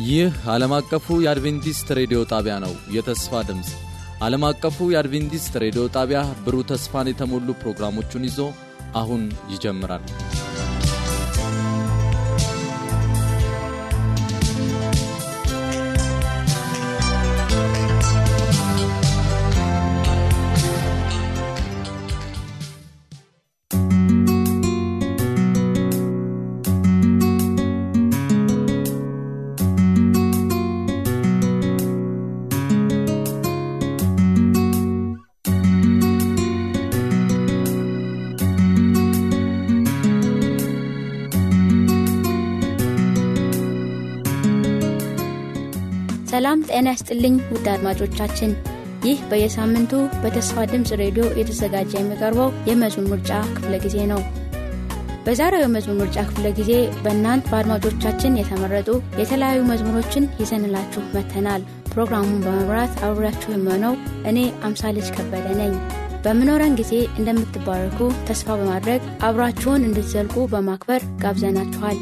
ይህ ዓለም አቀፉ የአድቬንቲስት ሬዲዮ ጣቢያ ነው። የተስፋ ድምጽ ዓለም አቀፉ የአድቬንቲስት ሬዲዮ ጣቢያ ብሩህ ተስፋን የተሞሉ ፕሮግራሞችን ይዞ አሁን ይጀምራል። ሰላም ጤና ይስጥልኝ ውድ አድማጮቻችን፣ ይህ በየሳምንቱ በተስፋ ድምጽ ሬዲዮ የተዘጋጀ የሚቀርበው የመዝሙር ምርጫ ክፍለ ጊዜ ነው። በዛሬው የመዝሙር ምርጫ ክፍለ ጊዜ በእናንተ በአድማጮቻችን የተመረጡ የተለያዩ መዝሙሮችን ይዘንላችሁ መጥተናል። ፕሮግራሙን በመምራት አብራችሁ የምሆነው እኔ አምሳልጅ ከበደ ነኝ። በመኖረን ጊዜ እንደምትባረኩ ተስፋ በማድረግ አብራችሁን እንድትዘልቁ በማክበር ጋብዘናችኋል።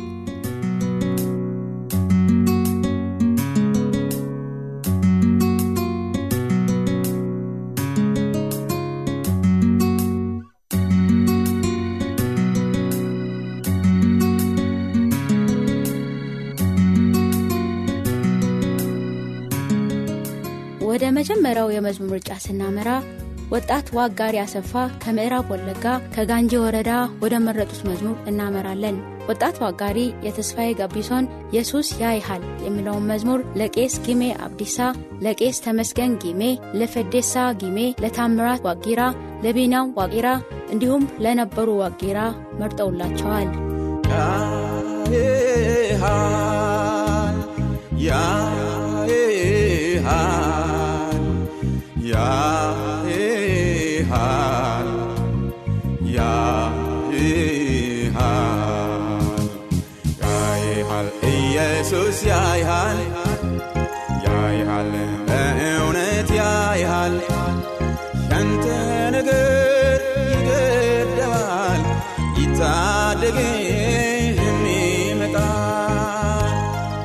ወደ መጀመሪያው የመዝሙር ምርጫ ስናመራ ወጣት ዋጋሪ አሰፋ ከምዕራብ ወለጋ ከጋንጂ ወረዳ ወደ መረጡት መዝሙር እናመራለን። ወጣት ዋጋሪ የተስፋዬ ጋቢሶን ኢየሱስ ያይሃል የሚለውን መዝሙር ለቄስ ጊሜ አብዲሳ፣ ለቄስ ተመስገን ጊሜ፣ ለፈዴሳ ጊሜ፣ ለታምራት ዋቂራ፣ ለቢናው ዋቂራ እንዲሁም ለነበሩ ዋቂራ መርጠውላቸዋል። ኢየሱስ ያይሃል ያይሃል በእውነት ያይሃል ያንተ ነገር ይገደዋል ይታደግህም ይመጣል።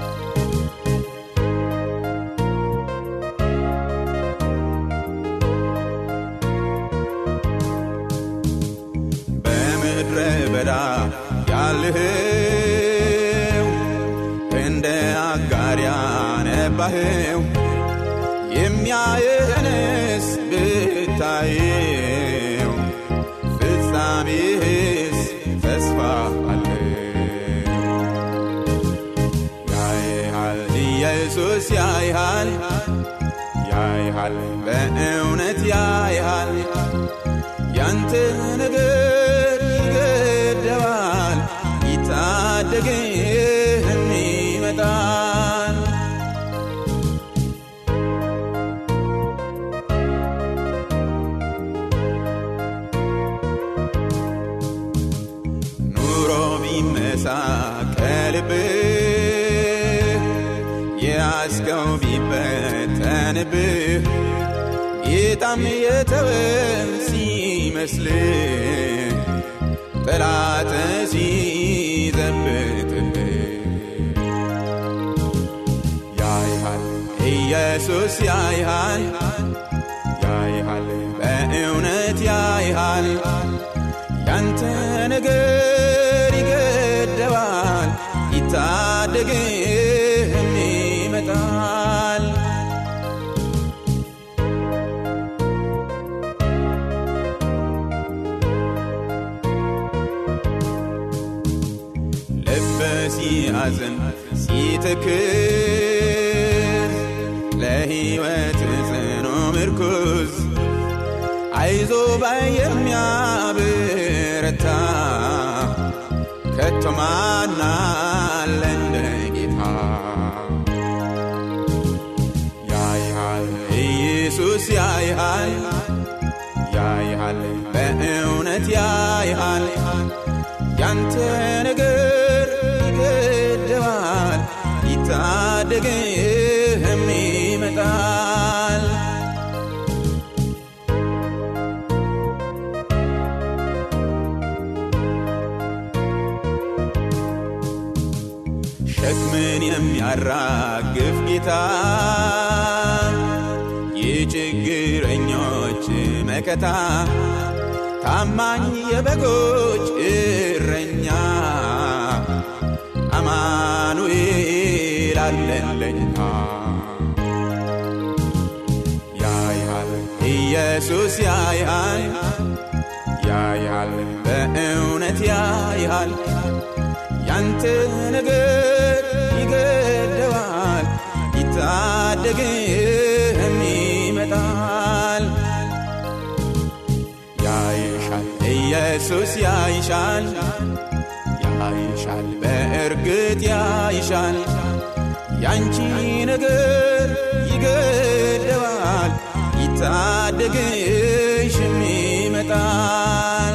በምድረ በዳ ያለህ ያነባኸው የሚያየንስ ብታየው ፍጻሜህስ ተስፋ አለው። ያይሃል ኢየሱስ ያይሃል ያይሃል በእውነት ያይሃል ያንተ ነገር ይገደዋል ይታደግህም ይመጣል። ቀልብህ ያስከው ቢበተንብህ ጌታም የተወን ሲመስልህ ጠላት ሲዘብትብህ ያይሃል ኢየሱስ ያይሃል ያይሃል በእውነት ያይሃል ያንተ ነገር ይገደዋል ይታደግህም ይመጣል። ልብ ሲያዝን ሲትክዝ ለሕይወት ጽኑ ምርኩዝ አይዞ ባይ የሚያበረታ ከቶ ማን አለ እንደ ጌታ። ያይሃል ኢየሱስ ያይሃል ያይሃል በእውነት ያይሃል ያንተ ነገር ይገደዋል ይታደግህም ይመጣል። ሸክምን የሚያራግፍ ጌታ የችግረኞች መከታ ታማኝ የበጎች እረኛ አማኑኤል አለለኛ ያያል ኢየሱስ ያያል ያያል በእውነት ያያል ያንተ ነገር ይገደዋል ይታደግም ይመጣል ያይሻል ኢየሱስ ያይሻል ያይሻል በእርግጥ ያይሻል ያንቺ ነገር ይገደዋል ይታደግም ይመጣል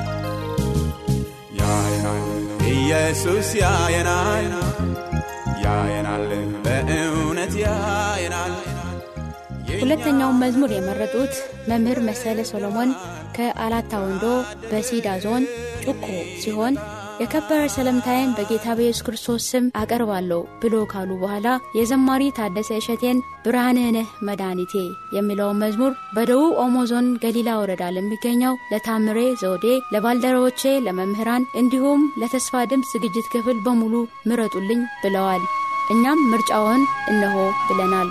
ያያል ኢየሱስ ያየናል ያየናል በእውነት ያየናል። ሁለተኛውን መዝሙር የመረጡት መምህር መሰለ ሶሎሞን ከአላታ ወንዶ በሲዳ ዞን ጩኮ ሲሆን የከበረ ሰላምታዬን በጌታ በኢየሱስ ክርስቶስ ስም አቀርባለሁ ብሎ ካሉ በኋላ የዘማሪ ታደሰ እሸቴን ብርሃንህ ነህ መድኃኒቴ የሚለው መዝሙር በደቡብ ኦሞ ዞን ገሊላ ወረዳ ለሚገኘው ለታምሬ ዘውዴ ለባልደረቦቼ ለመምህራን እንዲሁም ለተስፋ ድምጽ ዝግጅት ክፍል በሙሉ ምረጡልኝ ብለዋል። እኛም ምርጫውን እነሆ ብለናል።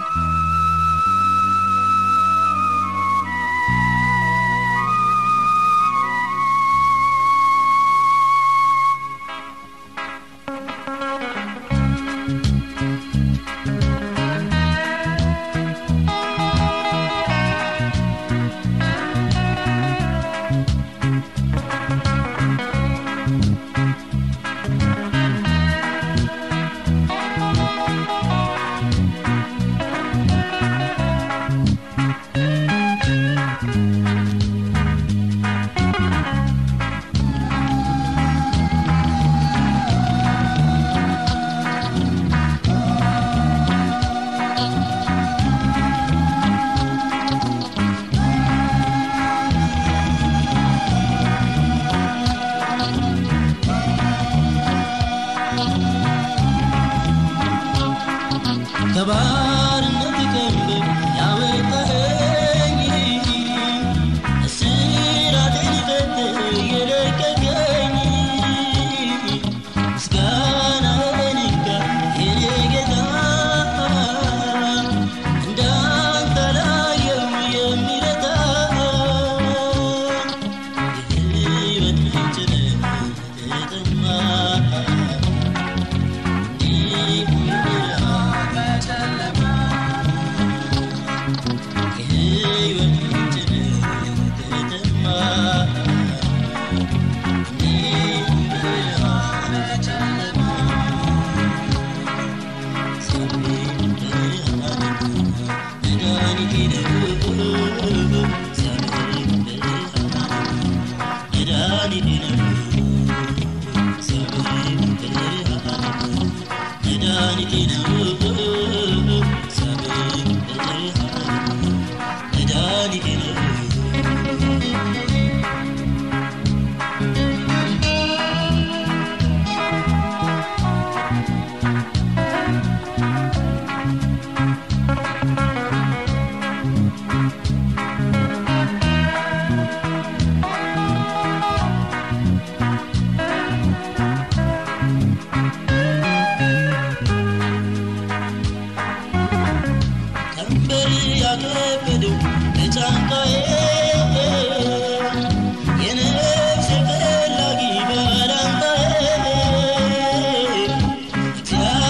Yeah.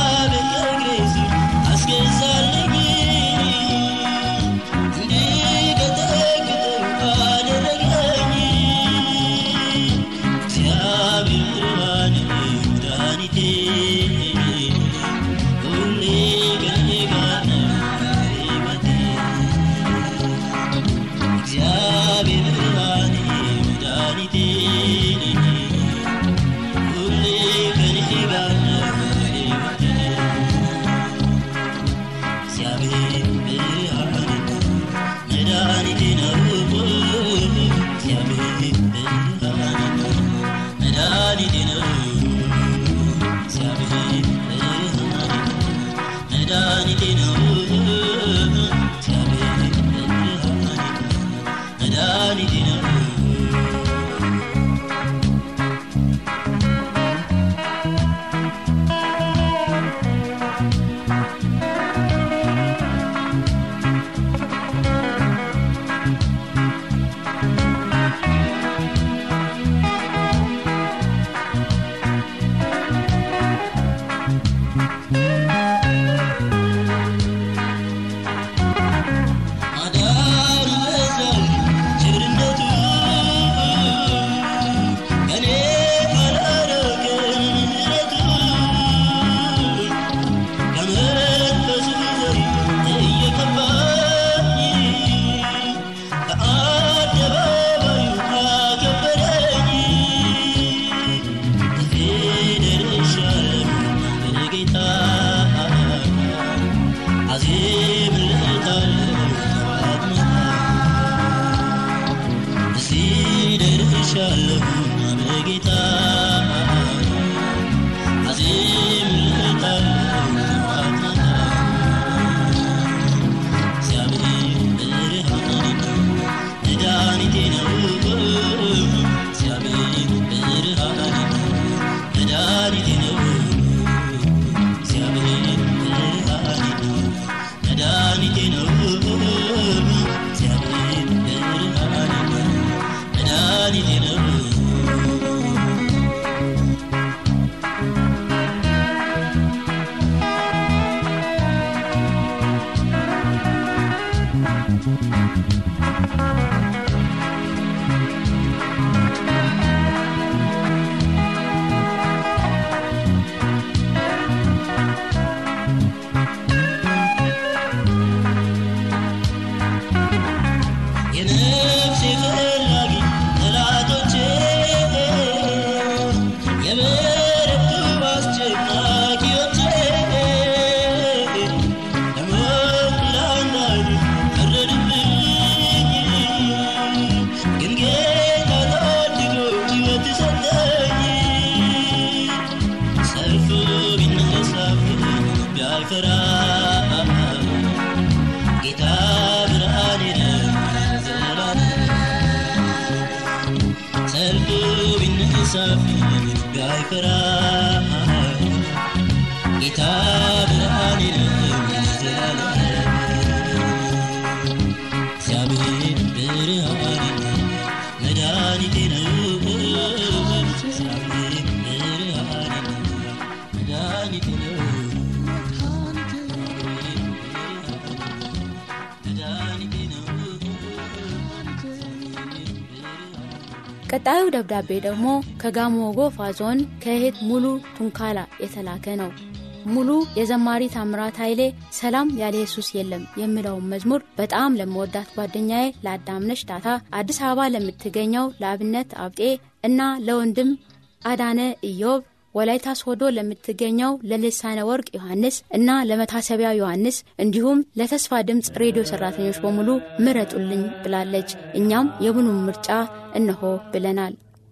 ቀጣዩ ደብዳቤ ደግሞ ከጋሞ ጎፋ ዞን ከእህት ሙሉ ቱንካላ የተላከ ነው። ሙሉ የዘማሪ ታምራት ኃይሌ ሰላም ያለ ኢየሱስ የለም የሚለው መዝሙር በጣም ለመወዳት ጓደኛዬ ለአዳምነሽ ዳታ አዲስ አበባ ለምትገኘው ለአብነት አብጤ እና ለወንድም አዳነ ኢዮብ ወላይታ ሶዶ ለምትገኘው ለልሳነ ወርቅ ዮሐንስ እና ለመታሰቢያ ዮሐንስ እንዲሁም ለተስፋ ድምጽ ሬዲዮ ሰራተኞች በሙሉ ምረጡልኝ ብላለች። እኛም የቡኑን ምርጫ እነሆ ብለናል።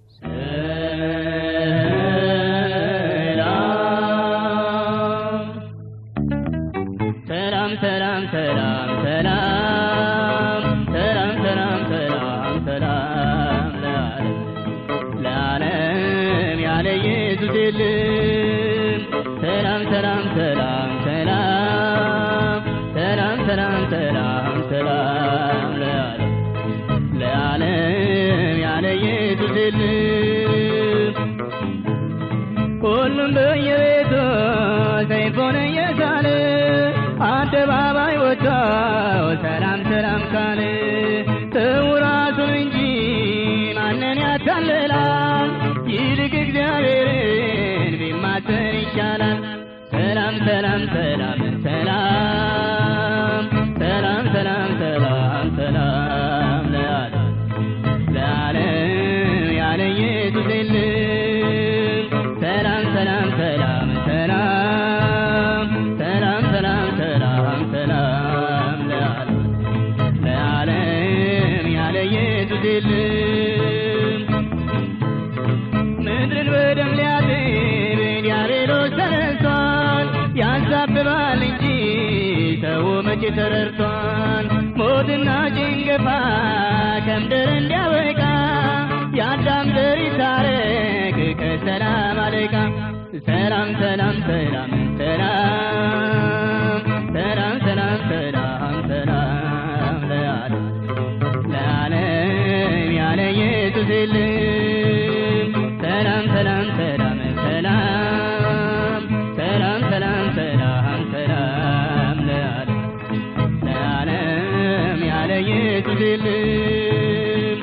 ሰላም ሰላም ሰላም ሰላም ሰላም ሰላም ሰላም ሰላም ለዓለም ያለ ኢየሱስ የለም። ሰላም ሰላም ሰላም ሰላም ሰላም ሰላም ሰላም ሰላም ለዓለም ያለ ኢየሱስ የለም። ሁሉም በየቤቱ ሰይፉን እየሳለ አደባባይ ወጣው ሰላም ሰላም ካለ ተውራቱን እንጂ ማንን ያታልላል? ይልቅ እግዚአብሔርን ቢማጸን ይሻላል። ሰላም ሰላም ሰላም ሰላም ሰላም ሰላም ሰላም ሰላም ለዓለም ያለ ኢየሱስ የለም። ሰላም ሰላም ሰላም ሰላም ሰላም ሰላም ሰላም ሰላም ለዓለም ያለ ኢየሱስ የለም። ምድርን በደም ሊያጥብ ዲያብሎስ ተነስቷል። ያንሳብባል እንጂ ተረርቷል ሞትና ጭንገፋ ከምድር እንዲያበቃ ያዳም ዘር ይታረቅ ከሰላም አለቃ ሰላም ሰላም ሰላም ሰላም ሰላም ሰላም ሰላም ሰላም ለዓለም ያለ ኢየሱስ የለም ሰላም ሰላም ሰላም ሰላም ሰላም ሰላም ሰላም ሰላም ለዓለም ያለ ኢየሱስ የለም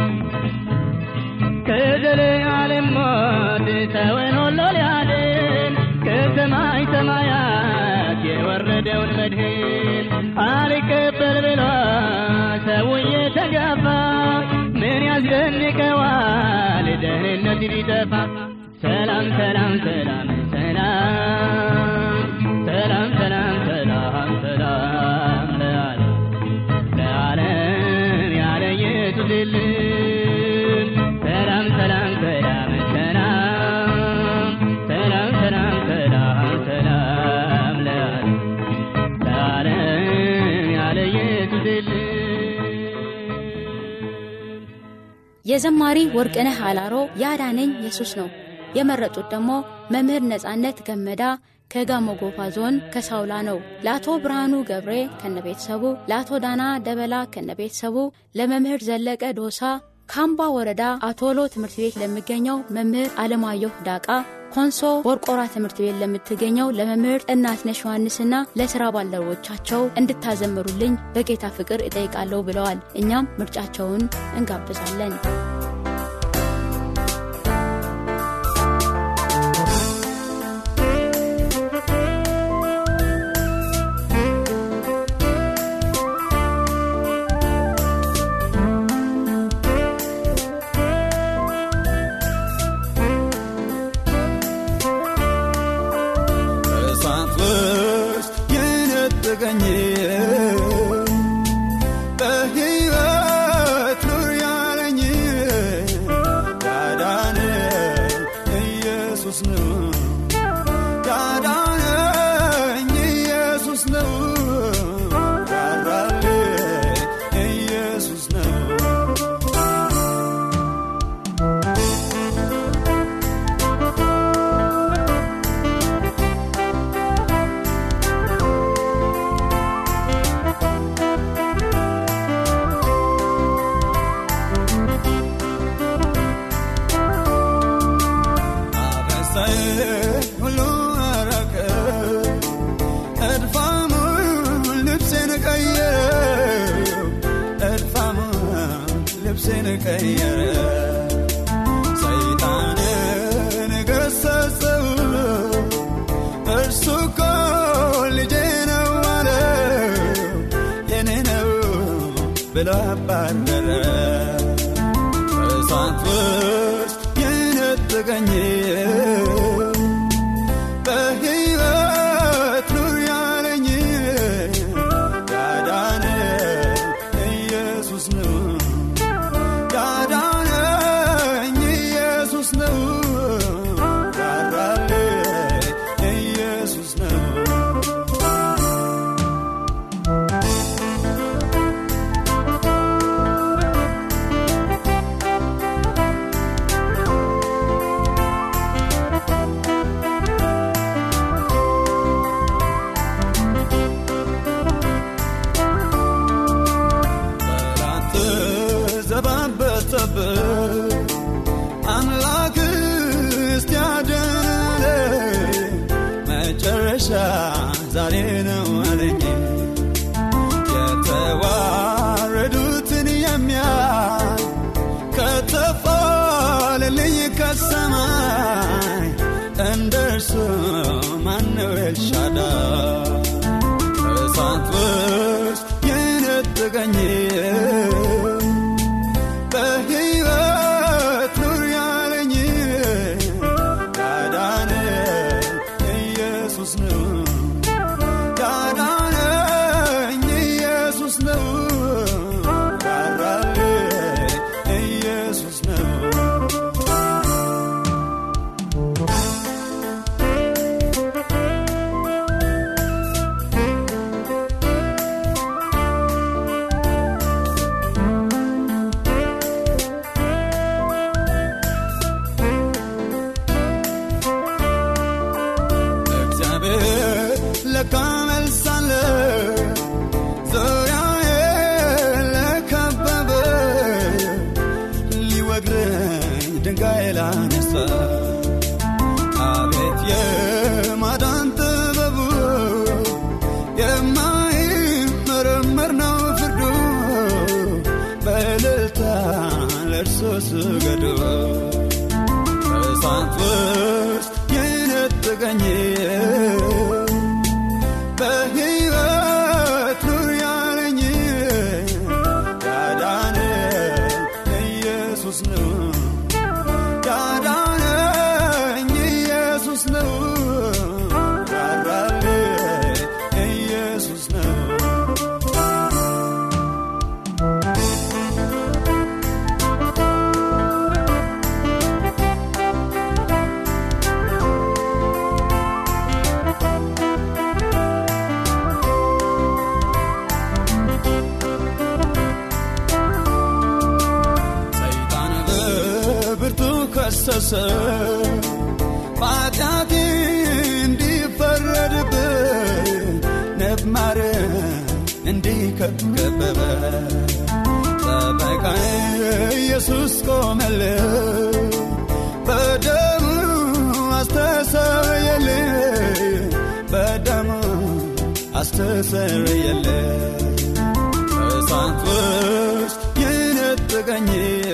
ከዘላለም ሞት ሰውን ሁሉ ሊያድን ከሰማይ ሰማያት የወረደውን መድህን አልቀበል ብሎ ሰው እየተጋፋ ምን ያስደንቀዋል ደህንነት ቢጠፋ ሰላም ሰላም ሰላም ሰላም ሰላም ሰላም ሰላም ሰላም ለዓለም ያለ ኢየሱስ የለም ሰላም ሰላም ሰላም ሰላም ሰላም ሰላም ሰላም ሰላም ለዓለም ያለ ኢየሱስ የለም የዘማሪ ወርቅነህ አላሮ ያዳነኝ ኢየሱስ ነው። የመረጡት ደግሞ መምህር ነጻነት ገመዳ ከጋሞ ጎፋ ዞን ከሳውላ ነው። ለአቶ ብርሃኑ ገብሬ ከነቤተሰቡ፣ ለአቶ ዳና ደበላ ከነቤተሰቡ፣ ለመምህር ዘለቀ ዶሳ ካምባ ወረዳ አቶሎ ትምህርት ቤት ለሚገኘው መምህር አለማየሁ ዳቃ፣ ኮንሶ ቦርቆራ ትምህርት ቤት ለምትገኘው ለመምህር እናትነሽ ዮሐንስና ለሥራ ባልደረቦቻቸው እንድታዘምሩልኝ በጌታ ፍቅር እጠይቃለሁ ብለዋል። እኛም ምርጫቸውን እንጋብዛለን። ካመልሳለ ዞያዬ ለከበበ ሊወግረኝ ድንጋይ ላነሳ አቤት የማዳን ጥበቡ የማይመረመር ነው ፍርዱ በእልልታ ለእርሱ ስገዱ ከእሳት ውስጥ የነጠቀኝ በሕይወት ኑር ያለኝ ያዳነኝ ኢየሱስ ነው ያዳነኝ ኢየሱስ ነው ያራልኝ ኢየሱስ ነው ከሰሰ ባጣቴ እንዲፈረድብኝ ነብማረ እንዲከበበ ጠበቃዬ ኢየሱስ ቆመልኝ በደሙ አስተሰረየልኝ በደሙ አስተሰረየልኝ ከእሳት ውስጥ የነጠቀኝ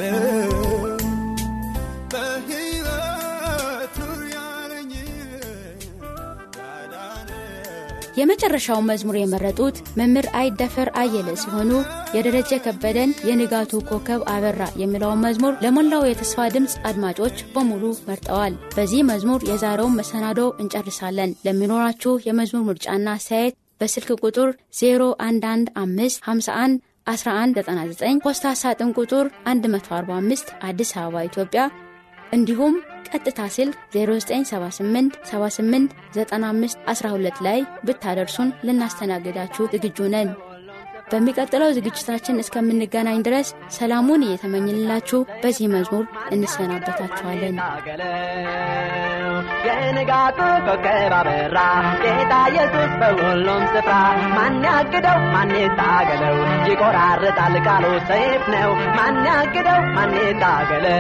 የመጨረሻው መዝሙር የመረጡት መምህር አይደፈር አየለ ሲሆኑ የደረጀ ከበደን የንጋቱ ኮከብ አበራ የሚለው መዝሙር ለሞላው የተስፋ ድምጽ አድማጮች በሙሉ መርጠዋል። በዚህ መዝሙር የዛሬውን መሰናዶ እንጨርሳለን። ለሚኖራችሁ የመዝሙር ምርጫና አስተያየት በስልክ ቁጥር 0115511199 ፖስታ ሳጥን ቁጥር 145 አዲስ አበባ ኢትዮጵያ እንዲሁም ቀጥታ ስልክ 0978789512 ላይ ብታደርሱን ልናስተናግዳችሁ ዝግጁ ነን። በሚቀጥለው ዝግጅታችን እስከምንገናኝ ድረስ ሰላሙን እየተመኘንላችሁ በዚህ መዝሙር እንሰናበታችኋለን። የንጋቱ ኮከብ አበራ ጌታ ኢየሱስ በሁሉም ስፍራ ማን ያግደው ማን ይታገለው ይቆራርጣል ቃሉ ሰይፍ ነው ማን ያግደው ማን ይታገለው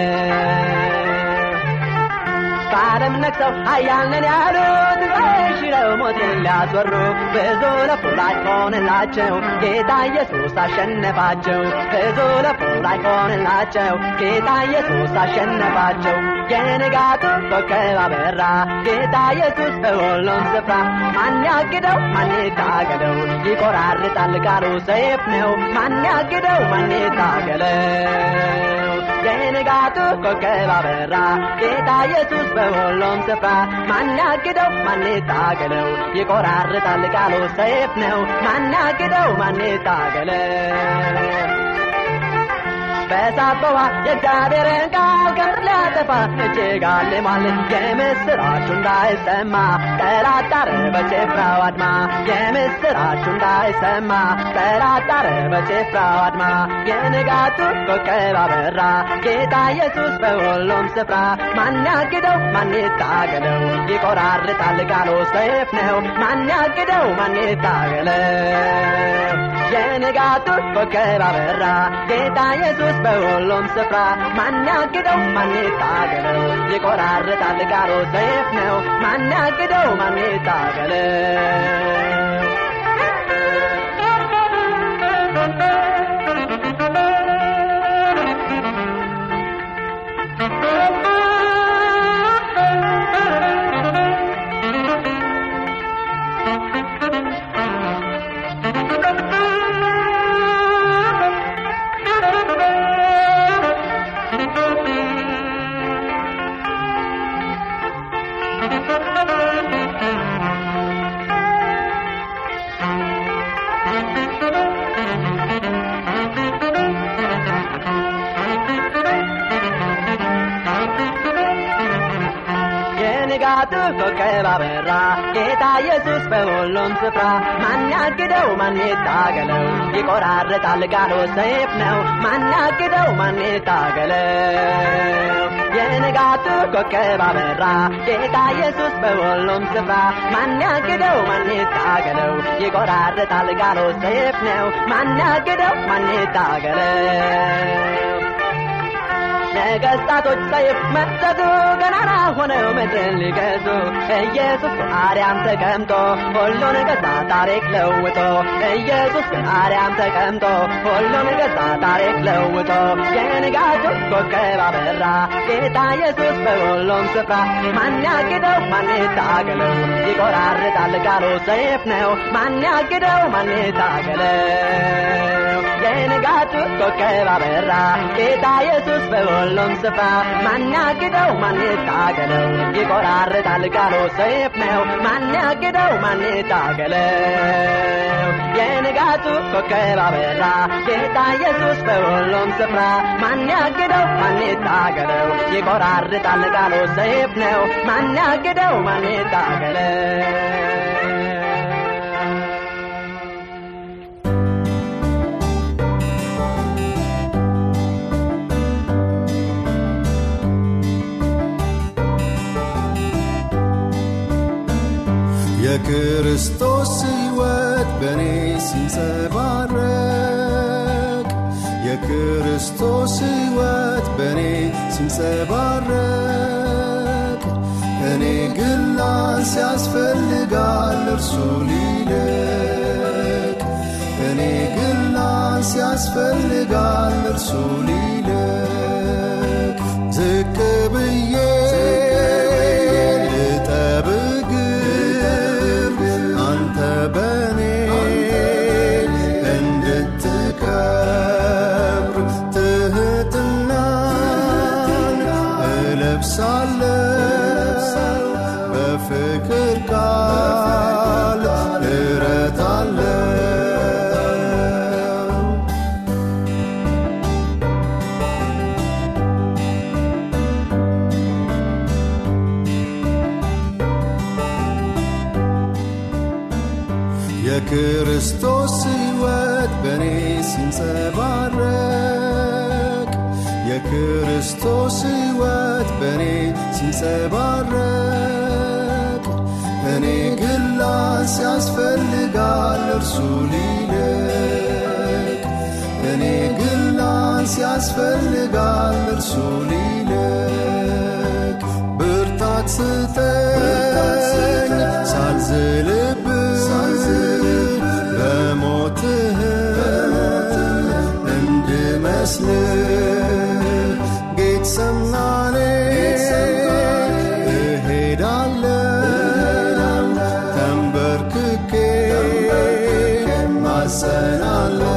በዓለም ነክሰው ኃያልን ያሉት በሽረው ሞትን ሊያስወሩ ብዙ ለፍራጭ ሆነላቸው ጌታ ኢየሱስ አሸነፋቸው ብዙ ለፍራጭ ሆነላቸው ጌታ ኢየሱስ አሸነፋቸው የንጋቱ ኮከብ አበራ ጌታ ኢየሱስ በሁሉም ስፍራ ማን ያግደው ማን ይታገለው ይቆራርጣል ቃሉ ሰይፍ ነው ማን ያግደው ማን ይታገለው የንጋቱ ኮከብ አበራ ጌታ ኢየሱስ በሁሉም ስፍራ ማን ያግደው ማን ይታገለው ይቆራርጣል ቃሉ ሰይፍ ነው ማን ያግደው ማን ይታገለው በሳበዋ የእግዚአብሔርን ቃል ከምድር ሊያጠፋ እጅግ አልሟል የምስራቹ እንዳይሰማ ጠላት ጣረ በጭፍራው አድማ የምስራቹ እንዳይሰማ ጠላት ጣረ በጭፍራው አድማ የንጋቱ ኮከብ አበራ ጌታ ኢየሱስ በሁሉም ስፍራ ማን ያግደው ማን ይታገለው ይቆራርጣል ቃሉ ሰይፍ ነው ማን ያግደው ማን ይታገለው የንጋቱ ኮከብ አበራ ጌታ ኢየሱስ በሁሉም ስፍራ ማን ያግደው ማን ይታገለው ይቆራርጣል ቃሉ ሰይፍ ነው ማን ያግደው ማን ይታገለው ንጋቱ ኮከብ አበራ ጌታ ኢየሱስ በሁሉም ስፍራ ማን ያግደው ማን ይታገለው ይቆራርጣል ቃሉ ሰይፍ ነው ማን ያግደው ማን ይታገለው የንጋቱ ኮከብ አበራ ጌታ ኢየሱስ በሁሉም ስፍራ ማን ያግደው ማን ይታገለው ይቆራርጣል ቃሉ ሰይፍ ነው ማን ያግደው ማን ይታገለው ነገስታቶች ሰይፍ መዘዙ ገናና ሆነው ምድርን ሊገዙ ኢየሱስ በአርያም ተቀምጦ ሁሉን ገዛ ታሪክ ለውጦ ኢየሱስ በአርያም ተቀምጦ ሁሉን ገዛ ታሪክ ለውጦ የንጋቱ ኮከብ አበራ ጌታ ኢየሱስ በሁሉም ስፍራ ማን ያግደው ማን ይታገለው ይቆራርጣል ቃሉ ሰይፍ ነው ማን ያግደው ማን ይታገለው የንጋቱ ኮከብ አበራ ጌታ ኢየሱስ በሁሉም ስፍራ ማን ያግደው ማን ይታገለው ይቆራርጣል ቃሉ ሰይፍ ነው ማን ያግደው ማን ይታገለው የንጋቱ ኮከብ አበራ ጌታ ኢየሱስ በሁሉም ስፍራ ማን ያግደው ማን ይታገለው ይቆራርጣል ቃሉ ሰይፍ ነው ማን ያግደው ማን ይታገለው የክርስቶስ ሕይወት በኔ ሲንጸባረቅ የክርስቶስ ሕይወት በኔ ሲንጸባረቅ እኔ ግን ላንስ ያስፈልጋል እርሱ ሊልቅ እኔ ግን ላንስ ያስፈልጋል እርሱ ሊልቅ ዝቅ ብዬ በኔ እንድትከብር ትህትናን እለብሳለሁ በፍቅር ቃል እረታለሁ የክርስቶስ ሕይወት በኔ ሲንጸባረቅ የክርስቶስ ሕይወት በኔ ሲንጸባረቅ እኔ ግን ላንስ ያስፈልጋል እርሱ ሊልቅ እኔ ግን ላንስ ያስፈልጋል እርሱ ሊልቅ ብርታት ስጠኝ ሳልዝልብ በሞትህ እንድመስል ጌተሰማኔ እሄዳለሁ ተንበርክኬ ማጸናለሁ